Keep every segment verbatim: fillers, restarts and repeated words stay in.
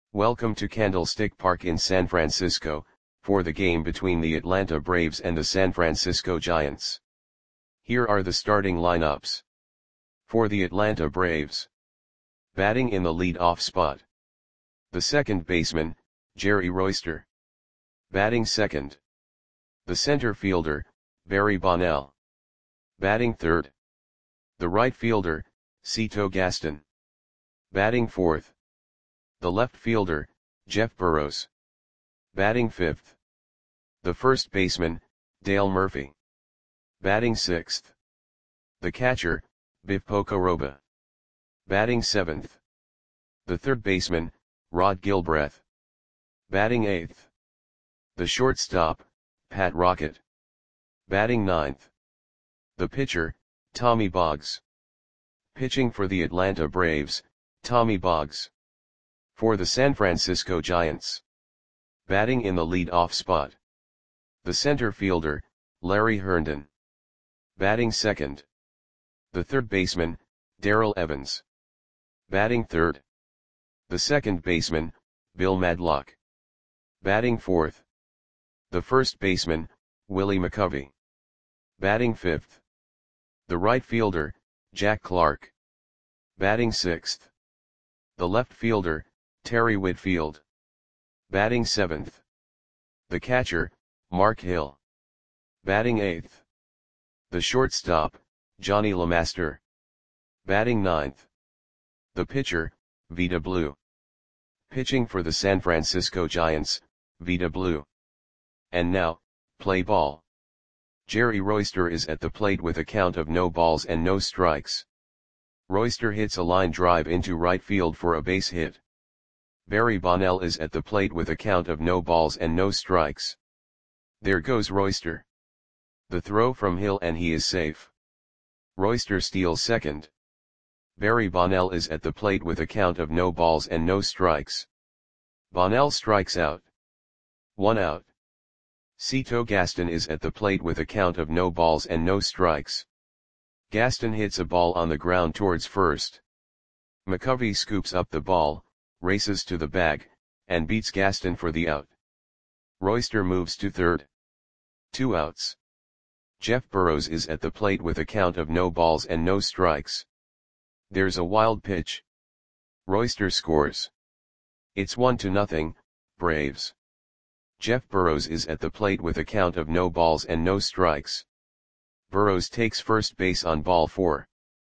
Welcome to Candlestick Park in San Francisco, for the game between the Atlanta Braves and the San Francisco Giants. Here are the starting lineups. For the Atlanta Braves. Batting in the lead-off spot. The second baseman, Jerry Royster. Batting second. The center fielder, Barry Bonnell. Batting third. The right fielder, Cito Gaston. Batting fourth. The left fielder, Jeff Burroughs. Batting fifth. The first baseman, Dale Murphy. Batting sixth. The catcher, Biff Pocoroba. Batting seventh. The third baseman, Rod Gilbreth. Batting eighth. The shortstop, Pat Rocket. Batting ninth. The pitcher, Tommy Boggs. Pitching for the Atlanta Braves, Tommy Boggs. For the San Francisco Giants. Batting in the lead-off spot. The center fielder, Larry Herndon. Batting second. The third baseman, Darrell Evans. Batting third. The second baseman, Bill Madlock. Batting fourth. The first baseman, Willie McCovey. Batting fifth. The right fielder, Jack Clark. Batting sixth. The left fielder, Terry Whitfield. Batting seventh. The catcher, Mark Hill. Batting eighth. The shortstop, Johnny LeMaster. Batting ninth. The pitcher, Vida Blue. Pitching for the San Francisco Giants, Vida Blue. And now, play ball. Jerry Royster is at the plate with a count of no balls and no strikes. Royster hits a line drive into right field for a base hit. Barry Bonnell is at the plate with a count of no balls and no strikes. There goes Royster. The throw from Hill and he is safe. Royster steals second. Barry Bonnell is at the plate with a count of no balls and no strikes. Bonnell strikes out. One out. Cito Gaston is at the plate with a count of no balls and no strikes. Gaston hits a ball on the ground towards first. McCovey scoops up the ball, races to the bag, and beats Gaston for the out. Royster moves to third. Two outs. Jeff Burroughs is at the plate with a count of no balls and no strikes. There's a wild pitch. Royster scores. It's one to nothing, Braves. Jeff Burroughs is at the plate with a count of no balls and no strikes. Burroughs takes first base on ball four.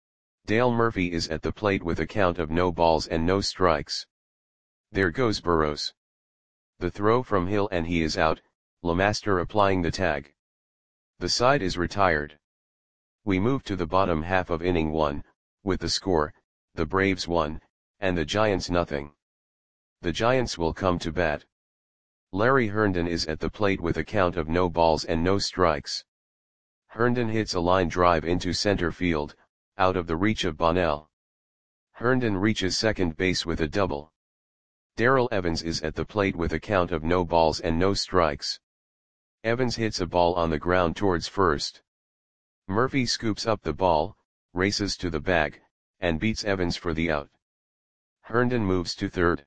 Dale Murphy is at the plate with a count of no balls and no strikes. There goes Burroughs. The throw from Hill and he is out, LeMaster applying the tag. The side is retired. We move to the bottom half of inning one, with the score, the Braves one, and the Giants nothing. The Giants will come to bat. Larry Herndon is at the plate with a count of no balls and no strikes. Herndon hits a line drive into center field, out of the reach of Bonnell. Herndon reaches second base with a double. Darrell Evans is at the plate with a count of no balls and no strikes. Evans hits a ball on the ground towards first. Murphy scoops up the ball, races to the bag, and beats Evans for the out. Herndon moves to third.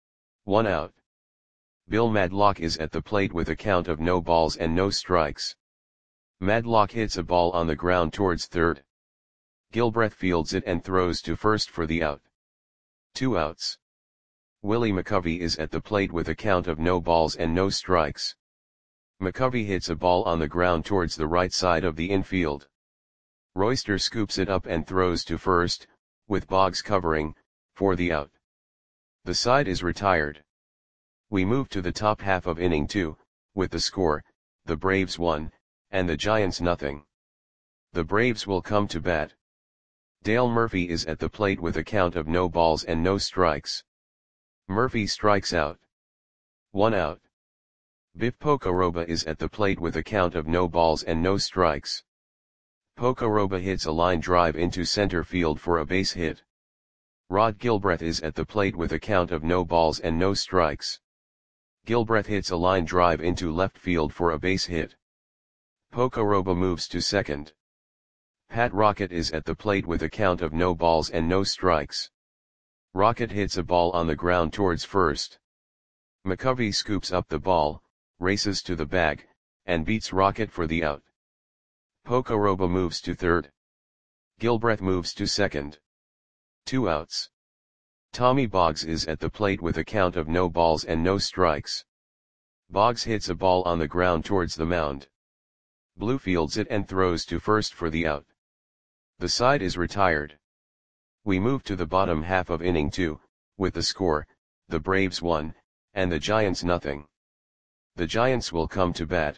One out. Bill Madlock is at the plate with a count of no balls and no strikes. Madlock hits a ball on the ground towards third. Gilbreth fields it and throws to first for the out. Two outs. Willie McCovey is at the plate with a count of no balls and no strikes. McCovey hits a ball on the ground towards the right side of the infield. Royster scoops it up and throws to first, with Boggs covering, for the out. The side is retired. We move to the top half of inning two, with the score, the Braves one, and the Giants nothing. The Braves will come to bat. Dale Murphy is at the plate with a count of no balls and no strikes. Murphy strikes out. One out. Biff Pocoroba is at the plate with a count of no balls and no strikes. Pocoroba hits a line drive into center field for a base hit. Rod Gilbreth is at the plate with a count of no balls and no strikes. Gilbreth hits a line drive into left field for a base hit. Pocoroba moves to second. Pat Rocket is at the plate with a count of no balls and no strikes. Rocket hits a ball on the ground towards first. McCovey scoops up the ball, races to the bag, and beats Rocket for the out. Pocoroba moves to third. Gilbreth moves to second. Two outs. Tommy Boggs is at the plate with a count of no balls and no strikes. Boggs hits a ball on the ground towards the mound. Blue fields it and throws to first for the out. The side is retired. We move to the bottom half of inning two, with the score, the Braves one, and the Giants nothing. The Giants will come to bat.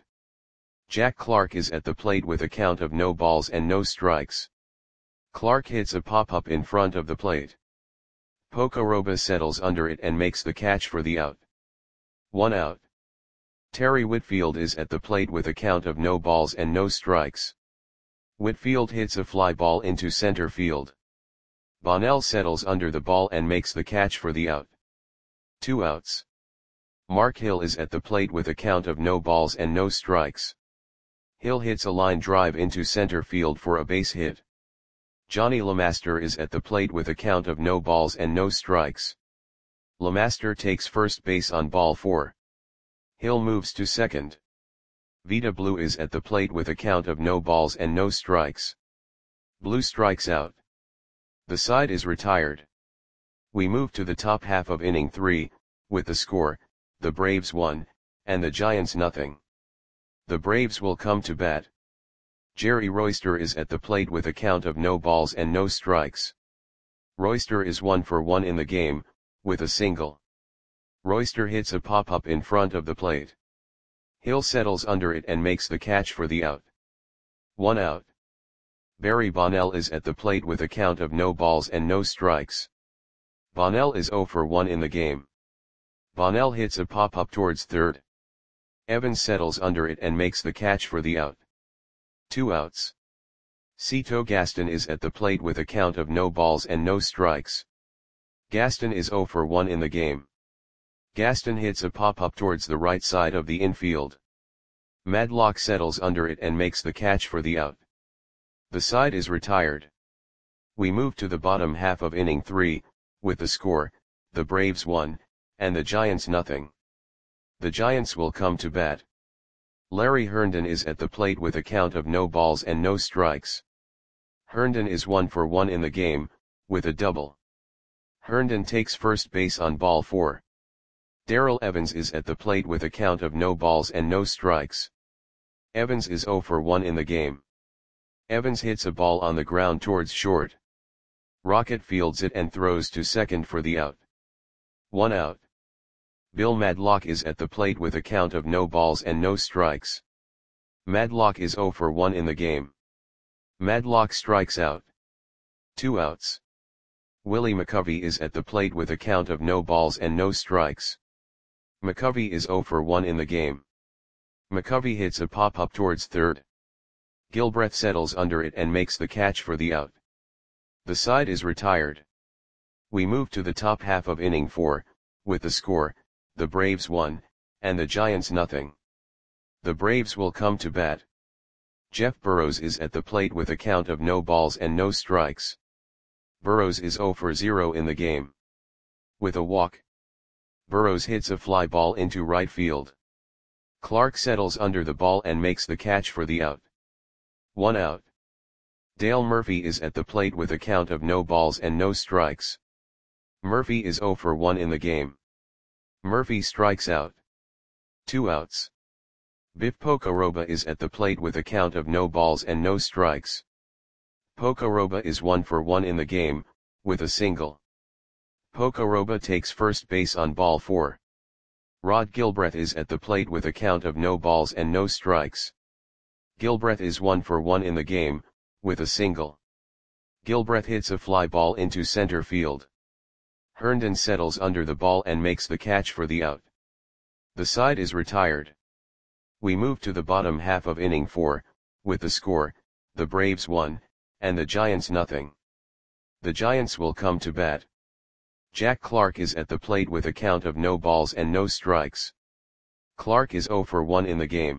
Jack Clark is at the plate with a count of no balls and no strikes. Clark hits a pop-up in front of the plate. Pocoroba settles under it and makes the catch for the out. One out. Terry Whitfield is at the plate with a count of no balls and no strikes. Whitfield hits a fly ball into center field. Bonnell settles under the ball and makes the catch for the out. Two outs. Mark Hill is at the plate with a count of no balls and no strikes. Hill hits a line drive into center field for a base hit. Johnny LeMaster is at the plate with a count of no balls and no strikes. LeMaster takes first base on ball four. Hill moves to second. Vita Blue is at the plate with a count of no balls and no strikes. Blue strikes out. The side is retired. We move to the top half of inning three, with the score, the Braves one, and the Giants nothing. The Braves will come to bat. Jerry Royster is at the plate with a count of no balls and no strikes. Royster is one for one in the game, with a single. Royster hits a pop-up in front of the plate. Hill settles under it and makes the catch for the out. One out. Barry Bonnell is at the plate with a count of no balls and no strikes. Bonnell is zero for one in the game. Bonnell hits a pop-up towards third. Evans settles under it and makes the catch for the out. Two outs. Cito Gaston is at the plate with a count of no balls and no strikes. Gaston is zero for one in the game. Gaston hits a pop-up towards the right side of the infield. Madlock settles under it and makes the catch for the out. The side is retired. We move to the bottom half of inning three, with the score, the Braves one, and the Giants nothing. The Giants will come to bat. Larry Herndon is at the plate with a count of no balls and no strikes. Herndon is one for one in the game, with a double. Herndon takes first base on ball four. Darrell Evans is at the plate with a count of no balls and no strikes. Evans is zero for one in the game. Evans hits a ball on the ground towards short. Rocket fields it and throws to second for the out. One out. Bill Madlock is at the plate with a count of no balls and no strikes. Madlock is zero for one in the game. Madlock strikes out. Two outs. Willie McCovey is at the plate with a count of no balls and no strikes. McCovey is zero for one in the game. McCovey hits a pop-up towards third. Gilbreth settles under it and makes the catch for the out. The side is retired. We move to the top half of inning four, with the score, the Braves one, and the Giants nothing. The Braves will come to bat. Jeff Burrows is at the plate with a count of no balls and no strikes. Burrows is zero for zero in the game. With a walk. Burrows hits a fly ball into right field. Clark settles under the ball and makes the catch for the out. One out. Dale Murphy is at the plate with a count of no balls and no strikes. Murphy is zero for one in the game. Murphy strikes out. Two outs. Biff Pocoroba is at the plate with a count of no balls and no strikes. Pocoroba is one for one in the game, with a single. Pocoroba takes first base on ball four. Rod Gilbreth is at the plate with a count of no balls and no strikes. Gilbreth is one for one in the game, with a single. Gilbreth hits a fly ball into center field. Herndon settles under the ball and makes the catch for the out. The side is retired. We move to the bottom half of inning four, with the score, the Braves one, and the Giants nothing. The Giants will come to bat. Jack Clark is at the plate with a count of no balls and no strikes. Clark is zero for one in the game.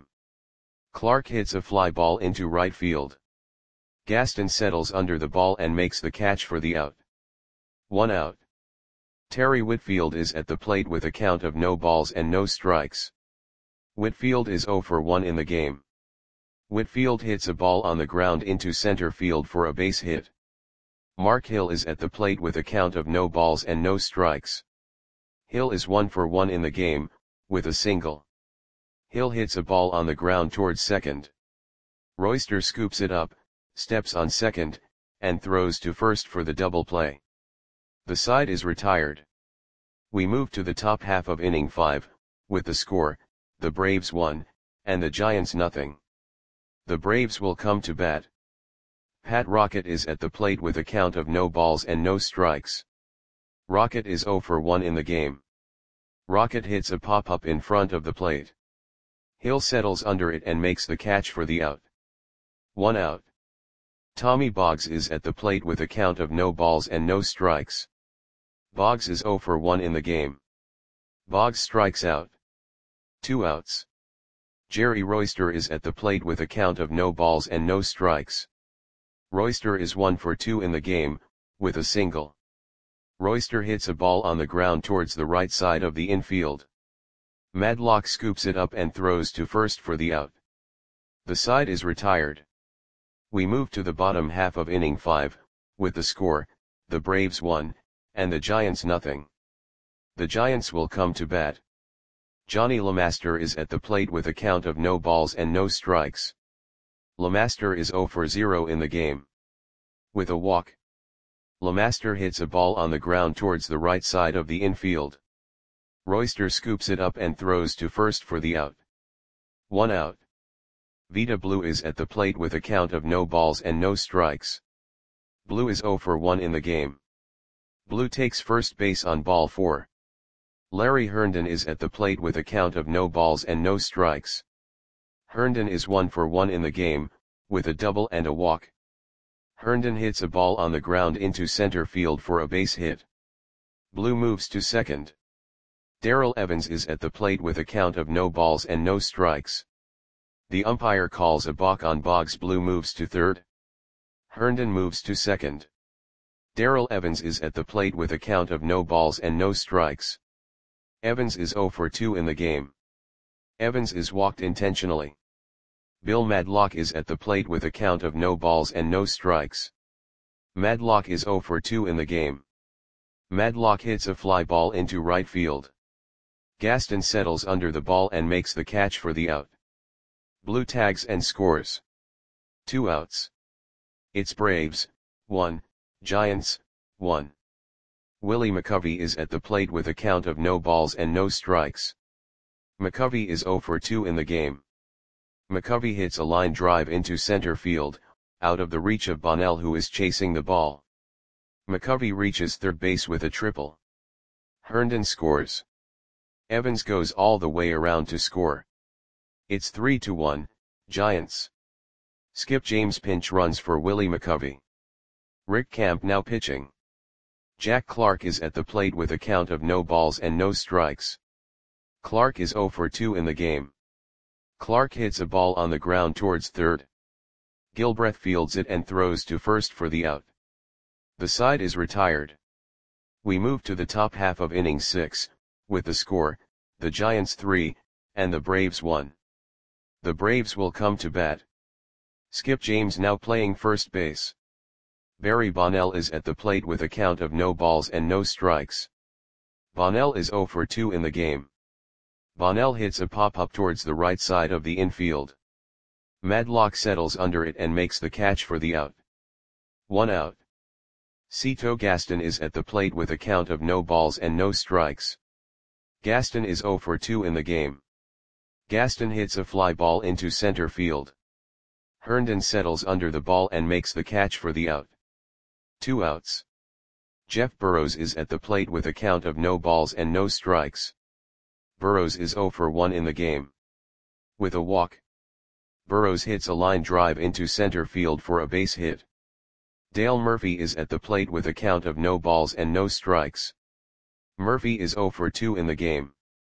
Clark hits a fly ball into right field. Gaston settles under the ball and makes the catch for the out. One out. Terry Whitfield is at the plate with a count of no balls and no strikes. Whitfield is zero for one in the game. Whitfield hits a ball on the ground into center field for a base hit. Mark Hill is at the plate with a count of no balls and no strikes. Hill is one for one in the game, with a single. Hill hits a ball on the ground towards second. Royster scoops it up, steps on second, and throws to first for the double play. The side is retired. We move to the top half of inning five, with the score, the Braves one, and the Giants nothing. The Braves will come to bat. Pat Rocket is at the plate with a count of no balls and no strikes. Rocket is zero for one in the game. Rocket hits a pop-up in front of the plate. Hill settles under it and makes the catch for the out. One out. Tommy Boggs is at the plate with a count of no balls and no strikes. Boggs is zero for one in the game. Boggs strikes out. Two outs. Jerry Royster is at the plate with a count of no balls and no strikes. Royster is one for two in the game, with a single. Royster hits a ball on the ground towards the right side of the infield. Madlock scoops it up and throws to first for the out. The side is retired. We move to the bottom half of inning five, with the score, the Braves one, and the Giants nothing. The Giants will come to bat. Johnny LeMaster is at the plate with a count of no balls and no strikes. LeMaster is zero for zero in the game. With a walk. LeMaster hits a ball on the ground towards the right side of the infield. Royster scoops it up and throws to first for the out. One out. Vida Blue is at the plate with a count of no balls and no strikes. Blue is zero for one in the game. Blue takes first base on ball four. Larry Herndon is at the plate with a count of no balls and no strikes. Herndon is one for one in the game, with a double and a walk. Herndon hits a ball on the ground into center field for a base hit. Blue moves to second. Darrell Evans is at the plate with a count of no balls and no strikes. The umpire calls a balk on Boggs. Blue moves to third. Herndon moves to second. Darrell Evans is at the plate with a count of no balls and no strikes. Evans is zero for two in the game. Evans is walked intentionally. Bill Madlock is at the plate with a count of no balls and no strikes. Madlock is zero for two in the game. Madlock hits a fly ball into right field. Gaston settles under the ball and makes the catch for the out. Blue tags and scores. Two outs. It's Braves, one, Giants, one. Willie McCovey is at the plate with a count of no balls and no strikes. McCovey is zero for two in the game. McCovey hits a line drive into center field, out of the reach of Bonnell, who is chasing the ball. McCovey reaches third base with a triple. Herndon scores. Evans goes all the way around to score. It's three to one, Giants. Skip James pinch runs for Willie McCovey. Rick Camp now pitching. Jack Clark is at the plate with a count of no balls and no strikes. Clark is zero for two in the game. Clark hits a ball on the ground towards third. Gilbreth fields it and throws to first for the out. The side is retired. We move to the top half of inning six, with the score, the Giants three, and the Braves one. The Braves will come to bat. Skip James now playing first base. Barry Bonnell is at the plate with a count of no balls and no strikes. Bonnell is zero for two in the game. Bonnell hits a pop-up towards the right side of the infield. Madlock settles under it and makes the catch for the out. One out. Cito Gaston is at the plate with a count of no balls and no strikes. Gaston is zero for two in the game. Gaston hits a fly ball into center field. Herndon settles under the ball and makes the catch for the out. Two outs. Jeff Burrows is at the plate with a count of no balls and no strikes. Burrows is zero for one in the game. With a walk. Burrows hits a line drive into center field for a base hit. Dale Murphy is at the plate with a count of no balls and no strikes. Murphy is zero for two in the game.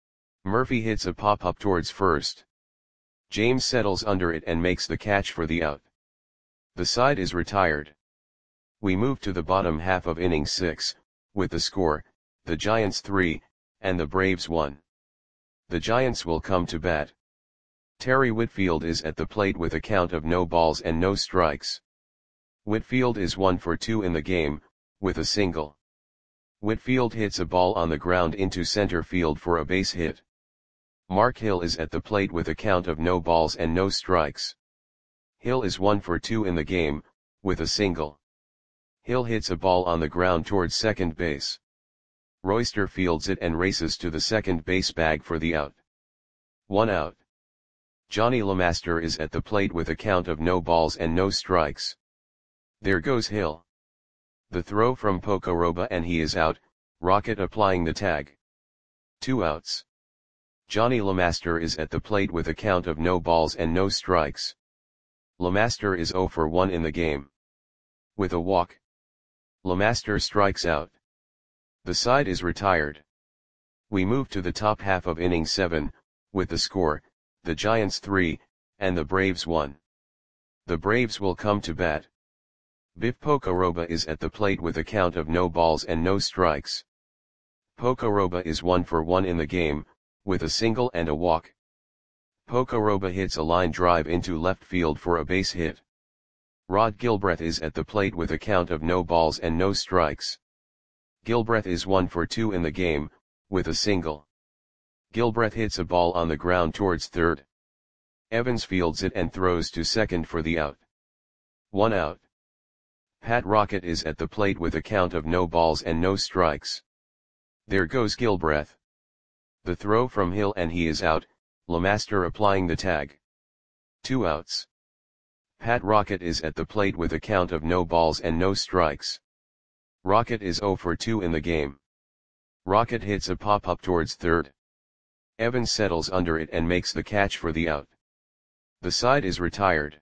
Murphy hits a pop-up towards first. James settles under it and makes the catch for the out. The side is retired. We move to the bottom half of inning six, with the score, the Giants three, and the Braves one. The Giants will come to bat. Terry Whitfield is at the plate with a count of no balls and no strikes. Whitfield is one for two in the game, with a single. Whitfield hits a ball on the ground into center field for a base hit. Mark Hill is at the plate with a count of no balls and no strikes. Hill is one for two in the game, with a single. Hill hits a ball on the ground towards second base. Royster fields it and races to the second base bag for the out. One out. Johnny LeMaster is at the plate with a count of no balls and no strikes. There goes Hill. The throw from Pocoroba and he is out, Rocket applying the tag. Two outs. Johnny LeMaster is at the plate with a count of no balls and no strikes. LeMaster is zero for one in the game. With a walk. LeMaster strikes out. The side is retired. We move to the top half of inning seven, with the score, the Giants three, and the Braves one. The Braves will come to bat. Biff Pocoroba is at the plate with a count of no balls and no strikes. Pocoroba is one for one in the game, with a single and a walk. Pocoroba hits a line drive into left field for a base hit. Rod Gilbreth is at the plate with a count of no balls and no strikes. Gilbreth is one for two in the game, with a single. Gilbreth hits a ball on the ground towards third. Evans fields it and throws to second for the out. One out. Pat Rocket is at the plate with a count of no balls and no strikes. There goes Gilbreth. The throw from Hill and he is out, LeMaster applying the tag. Two outs. Pat Rocket is at the plate with a count of no balls and no strikes. Rocket is zero for two in the game. Rocket hits a pop-up towards third. Evans settles under it and makes the catch for the out. The side is retired.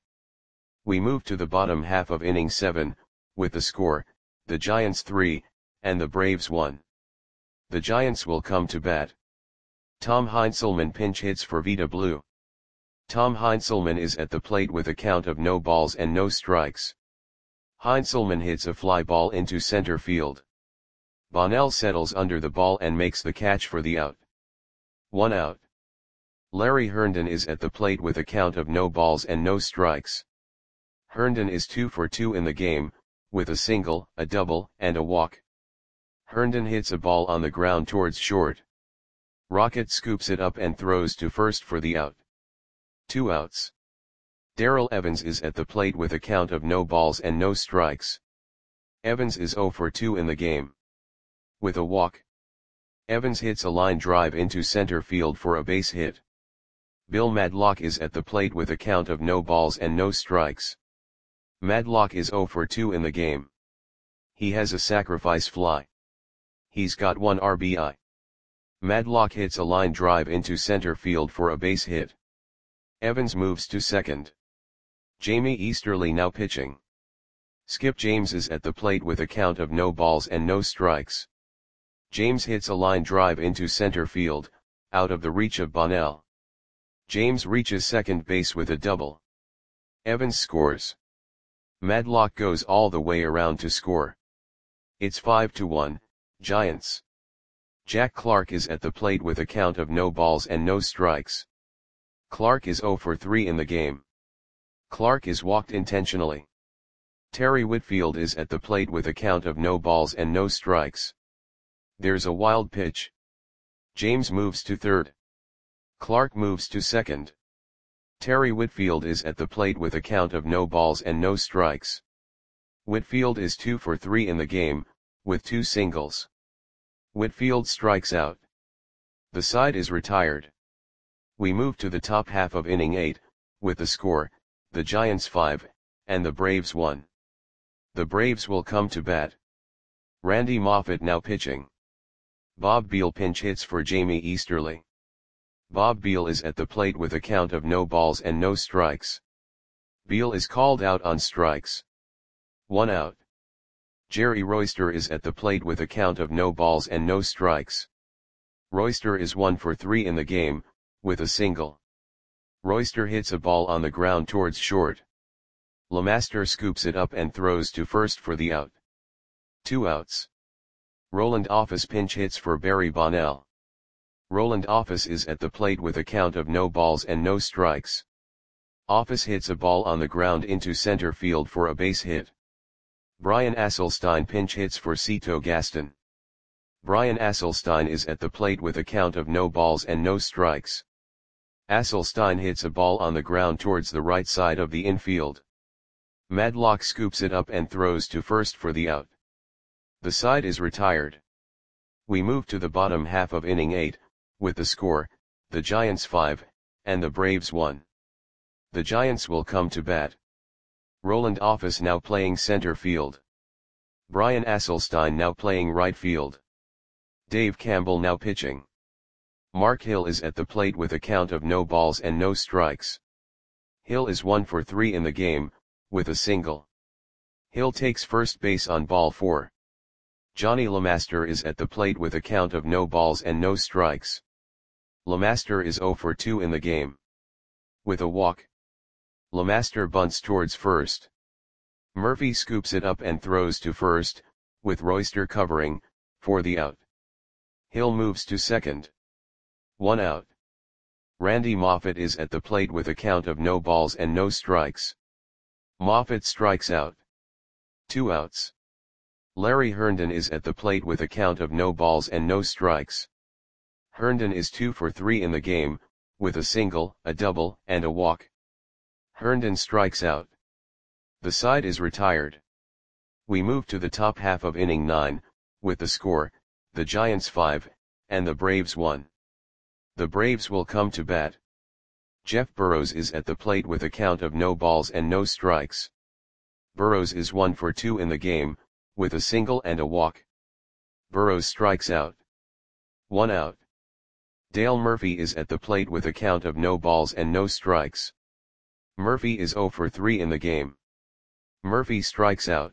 We move to the bottom half of inning seven, with the score, the Giants three, and the Braves one. The Giants will come to bat. Tom Heinzelman pinch hits for Vita Blue. Tom Heinzelman is at the plate with a count of no balls and no strikes. Heinzelman hits a fly ball into center field. Bonnell settles under the ball and makes the catch for the out. One out. Larry Herndon is at the plate with a count of no balls and no strikes. Herndon is two for two in the game, with a single, a double, and a walk. Herndon hits a ball on the ground towards short. Rocket scoops it up and throws to first for the out. Two outs. Darrell Evans is at the plate with a count of no balls and no strikes. Evans is zero for two in the game. With a walk. Evans hits a line drive into center field for a base hit. Bill Madlock is at the plate with a count of no balls and no strikes. Madlock is zero for two in the game. He has a sacrifice fly. He's got one R B I. Madlock hits a line drive into center field for a base hit. Evans moves to second. Jamie Easterly now pitching. Skip James is at the plate with a count of no balls and no strikes. James hits a line drive into center field, out of the reach of Bonnell. James reaches second base with a double. Evans scores. Madlock goes all the way around to score. It's five to one, Giants. Jack Clark is at the plate with a count of no balls and no strikes. Clark is zero for three in the game. Clark is walked intentionally. Terry Whitfield is at the plate with a count of no balls and no strikes. There's a wild pitch. James moves to third. Clark moves to second. Terry Whitfield is at the plate with a count of no balls and no strikes. Whitfield is two for three in the game, with two singles. Whitfield strikes out. The side is retired. We move to the top half of inning eight, with the score, the Giants five, and the Braves one. The Braves will come to bat. Randy Moffett now pitching. Bob Beal pinch hits for Jamie Easterly. Bob Beal is at the plate with a count of no balls and no strikes. Beal is called out on strikes. One out. Jerry Royster is at the plate with a count of no balls and no strikes. Royster is one for three in the game, with a single. Royster hits a ball on the ground towards short. LeMaster scoops it up and throws to first for the out. Two outs. Roland Office pinch hits for Barry Bonnell. Roland Office is at the plate with a count of no balls and no strikes. Office hits a ball on the ground into center field for a base hit. Brian Asselstein pinch hits for Cito Gaston. Brian Asselstein is at the plate with a count of no balls and no strikes. Asselstein hits a ball on the ground towards the right side of the infield. Madlock scoops it up and throws to first for the out. The side is retired. We move to the bottom half of inning eight, with the score, the Giants five, and the Braves one. The Giants will come to bat. Roland Office now playing center field. Brian Asselstein now playing right field. Dave Campbell now pitching. Mark Hill is at the plate with a count of no balls and no strikes. Hill is one for three in the game, with a single. Hill takes first base on ball four. Johnny LeMaster is at the plate with a count of no balls and no strikes. LeMaster is zero for two in the game. With a walk. LeMaster bunts towards first. Murphy scoops it up and throws to first, with Royster covering, for the out. Hill moves to second. One out. Randy Moffett is at the plate with a count of no balls and no strikes. Moffett strikes out. Two outs. Larry Herndon is at the plate with a count of no balls and no strikes. Herndon is two for three in the game, with a single, a double, and a walk. Herndon strikes out. The side is retired. We move to the top half of inning nine, with the score, the Giants five, and the Braves one. The Braves will come to bat. Jeff Burrows is at the plate with a count of no balls and no strikes. Burrows is one for two in the game, with a single and a walk. Burrows strikes out. One out. Dale Murphy is at the plate with a count of no balls and no strikes. Murphy is zero for three in the game. Murphy strikes out.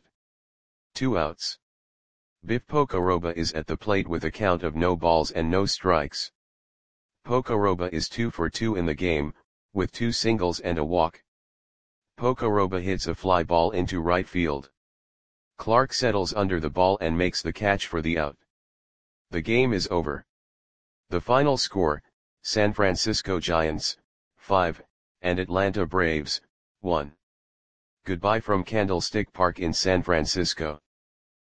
Two outs. Biff Pocoroba is at the plate with a count of no balls and no strikes. Pocoroba is two for two in the game, with two singles and a walk. Pocoroba hits a fly ball into right field. Clark settles under the ball and makes the catch for the out. The game is over. The final score, San Francisco Giants, five, and Atlanta Braves, one. Goodbye from Candlestick Park in San Francisco.